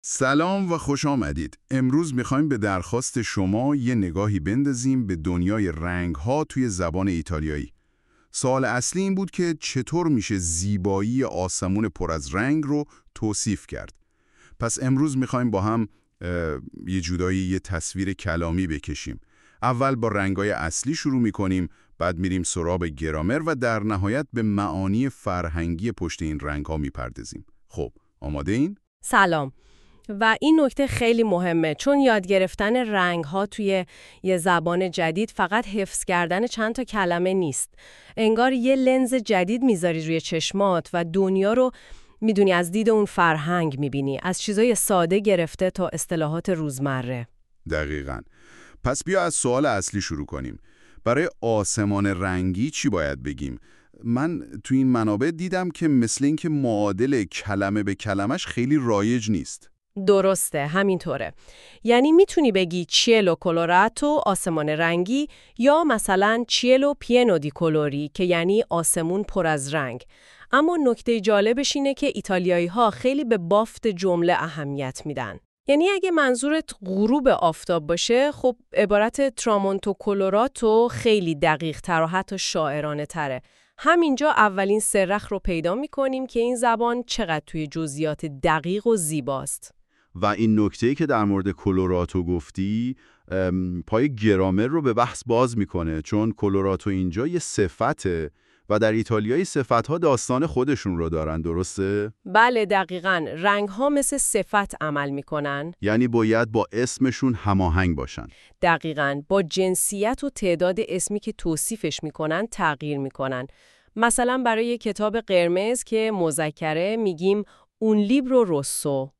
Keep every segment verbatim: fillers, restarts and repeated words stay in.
سلام و خوش آمدید. امروز میخوایم به درخواست شما یه نگاهی بندازیم به دنیای رنگ‌ها توی زبان ایتالیایی. سوال اصلی این بود که چطور میشه زیبایی آسمون پر از رنگ رو توصیف کرد. پس امروز میخوایم با هم یه جورایی یه تصویر کلامی بکشیم. اول با رنگ‌های اصلی شروع میکنیم، بعد میریم سراغ گرامر و در نهایت به معانی فرهنگی پشت این رنگ‌ها میپردازیم. خب، آماده این؟ سلام. و این نکته خیلی مهمه، چون یاد گرفتن رنگ‌ها توی یه زبان جدید فقط حفظ کردن چند تا کلمه نیست. انگار یه لنز جدید میذاری روی چشمات و دنیا رو میدونی از دید اون فرهنگ میبینی، از چیزای ساده گرفته تا اصطلاحات روزمره. دقیقاً. پس بیا از سوال اصلی شروع کنیم. برای آسمان رنگی چی باید بگیم؟ من تو این منابع دیدم که مثل این که معادل کلمه به کلمش خیلی رایج نیست. درسته، همینطوره. یعنی میتونی بگی چیلو کلوراتو آسمان رنگی یا مثلا چیلو پینو دی کلوری که یعنی آسمون پر از رنگ. اما نکته جالبش اینه که ایتالیایی ها خیلی به بافت جمله اهمیت میدن. یعنی اگه منظورت غروب آفتاب باشه، خب عبارت ترامونتو کلوراتو خیلی دقیق تر و حتی شاعرانه تره. همینجا اولین سررخ رو پیدا میکنیم که این زبان چقدر توی جزئیات دقیق و زیباست. و این نکته‌ای که در مورد کلوراتو گفتی پای گرامر رو به بحث باز میکنه، چون کلوراتو اینجا یه صفته و در ایتالیایی صفت‌ها داستان خودشون رو دارن، درسته؟ بله دقیقاً. رنگ‌ها مثل صفت عمل میکنن. یعنی باید با اسمشون هماهنگ باشن. دقیقاً. با جنسیت و تعداد اسمی که توصیفش میکنن تغییر میکنن. مثلا برای کتاب قرمز که مذکره میگیم اون لیبرو روسو.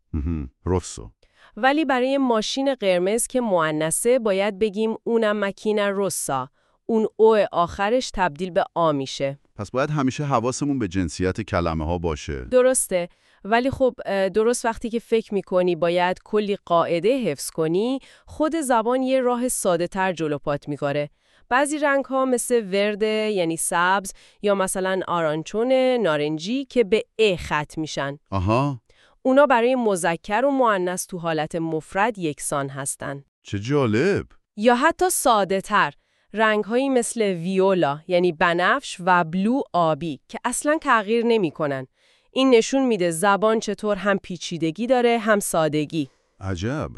روسو. ولی برای ماشین قرمز که مؤنثه باید بگیم اونم ماکینا روسا. اون او آخرش تبدیل به آ میشه. پس باید همیشه حواسمون به جنسیت کلمه ها باشه. درسته. ولی خب درست وقتی که فکر میکنی باید کلی قاعده حفظ کنی، خود زبان یه راه ساده تر جلو پات میکاره. بعضی رنگ ها مثل ورده یعنی سبز یا مثلا آرانچون نارنجی که به ا ختم میشن. آها. اونا برای مذکر و مؤنث تو حالت مفرد یکسان هستن. چه جالب. یا حتی ساده تر، رنگ‌هایی مثل ویولا یعنی بنفش و بلو آبی که اصلاً تغییر نمی‌کنن. این نشون میده زبان چطور هم پیچیدگی داره هم سادگی. عجب.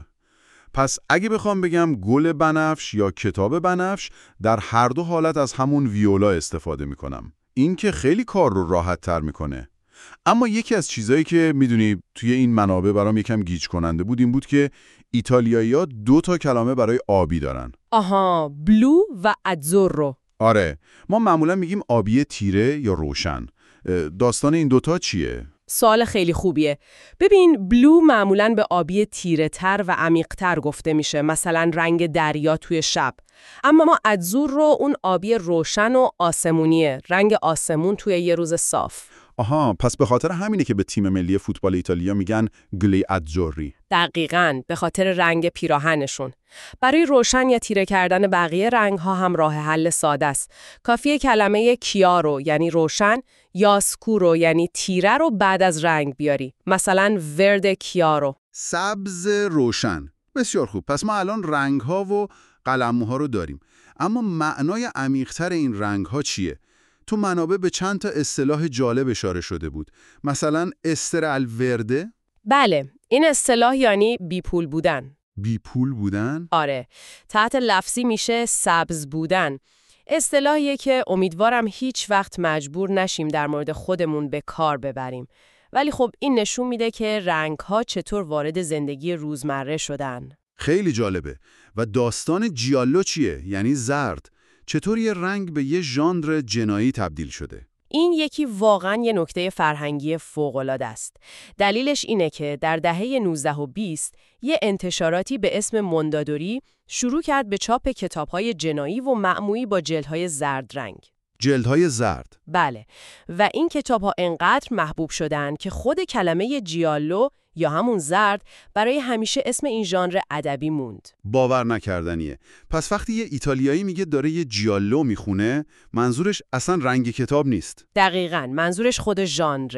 پس اگه بخوام بگم گل بنفش یا کتاب بنفش، در هر دو حالت از همون ویولا استفاده می‌کنم. این که خیلی کار رو راحت تر می‌کنه. اما یکی از چیزایی که میدونی توی این منابع برام یکم گیج کننده بود این بود که ایتالیایی‌ها دو تا کلمه برای آبی دارن. آها، بلو و اتزورو. آره، ما معمولا میگیم آبی تیره یا روشن. داستان این دوتا چیه؟ سوال خیلی خوبیه. ببین، بلو معمولاً به آبی تیره تر و عمیق تر گفته میشه، مثلا رنگ دریا توی شب. اما ما اتزورو اون آبی روشن و آسمونیه، رنگ آسمون توی یه روز صاف. آها، پس به خاطر همینه که به تیم ملی فوتبال ایتالیا میگن گلی اتزوری. دقیقاً، به خاطر رنگ پیراهنشون. برای روشن یا تیره کردن بقیه رنگ‌ها هم راه حل ساده است. کافیه کلمه کیارو یعنی روشن یا سکورو یعنی تیره رو بعد از رنگ بیاری. مثلا ورد کیارو. سبز روشن. بسیار خوب. پس ما الان رنگ‌ها و قلم‌ها رو داریم. اما معنای عمیق‌تر این رنگ‌ها چیه؟ تو منابع به چند تا اصطلاح جالب اشاره شده بود. مثلا استر الورده. بله، این اصطلاح یعنی بی پول بودن. بی پول بودن؟ آره، تحت لفظی میشه سبز بودن. اصطلاحیه که امیدوارم هیچ وقت مجبور نشیم در مورد خودمون به کار ببریم. ولی خب این نشون میده که رنگ‌ها چطور وارد زندگی روزمره شدن. خیلی جالبه. و داستان جیالو چیه؟ یعنی زرد. چطور یه رنگ به یه ژانر جنایی تبدیل شده؟ این یکی واقعاً یه نکته فرهنگی فوق‌العاده است. دلیلش اینه که در دهه نوزده و بیست یه انتشاراتی به اسم موندادوری شروع کرد به چاپ کتاب‌های جنایی و مأمویی با جلدهای زرد رنگ. جلدهای زرد؟ بله. و این کتاب‌ها انقدر محبوب شدن که خود کلمه جیالو یا همون زرد برای همیشه اسم این ژانر ادبی موند. باور نکردنیه. پس وقتی یه ایتالیایی میگه داره یه جیالو میخونه، منظورش اصلا رنگ کتاب نیست. دقیقاً، منظورش خود ژانره.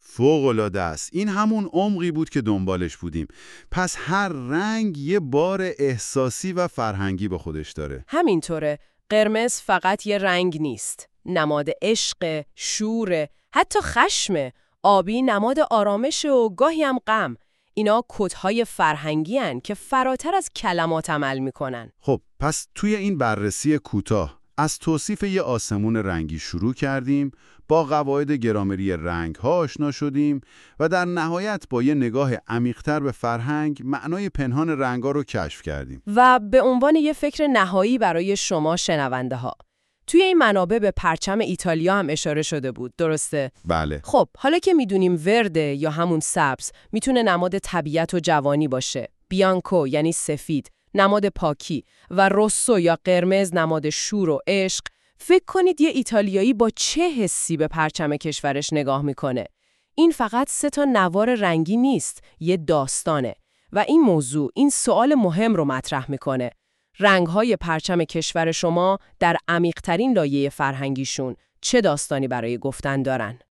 فوق‌العاده است. این همون عمقی بود که دنبالش بودیم. پس هر رنگ یه بار احساسی و فرهنگی با خودش داره. همینطوره. قرمز فقط یه رنگ نیست. نماد عشق، شور، حتی خشم. آبی نماد آرامش و گاهی هم غم. اینا کدهای فرهنگی هن که فراتر از کلمات عمل میکنن. خب پس توی این بررسی کوتاه از توصیف یه آسمون رنگی شروع کردیم، با قواعد گرامری رنگ‌ها آشنا شدیم و در نهایت با یه نگاه عمیق‌تر به فرهنگ معنای پنهان رنگ‌ها رو کشف کردیم. و به عنوان یه فکر نهایی برای شما شنونده ها، توی این منابع به پرچم ایتالیا هم اشاره شده بود، درسته؟ بله. خب حالا که میدونیم ورده یا همون سبز میتونه نماد طبیعت و جوانی باشه، بیانکو یعنی سفید نماد پاکی و روسو یا قرمز نماد شور و عشق، فکر کنید یه ایتالیایی با چه حسی به پرچم کشورش نگاه میکنه. این فقط سه تا نوار رنگی نیست، یه داستانه. و این موضوع این سوال مهم رو مطرح میکنه: رنگ‌های پرچم کشور شما در عمیق‌ترین لایه فرهنگیشون چه داستانی برای گفتن دارن؟